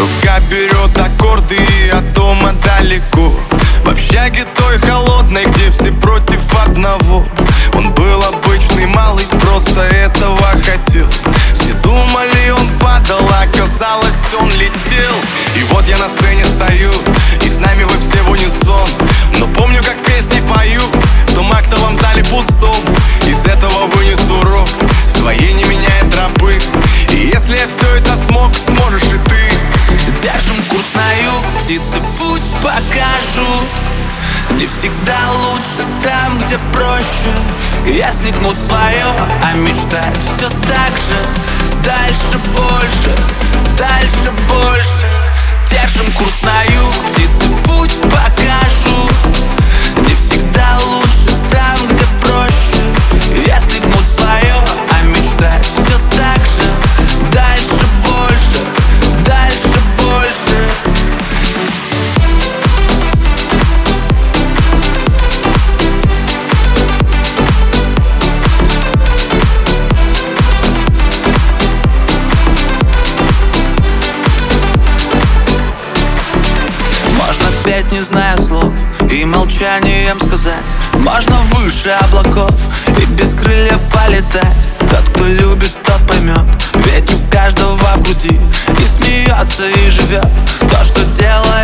Рука берет аккорды, и от дома далеко. В общаге той холодной, где все против одного. Он был обычный малый, просто этого хотел. Все думали, он падал, а оказалось, он летел. И вот я на сцене стою, и с нами вы все в унисон. Но помню, как песни пою в том актовом зале пустом. Из этого вынес урок, своей не меняя тропы. И если я все это смог, сможешь и ты. Держим курс на юг, птицы путь покажут. Не всегда лучше там, где проще. Если гнуть свое, а мечтать все так же. Дальше больше, дальше больше. Держим курс на юг, птицы путь покажут. Не всегда лучше там, где проще. Если гнуть свое, а мечтать все так же. Дальше больше, дальше больше. Можно петь, не зная слов, и молчанием сказать. Можно выше облаков и без крыльев полетать. Тот, кто любит, тот поймет. Ведь у каждого в груди и смеется, и живет то, что делает.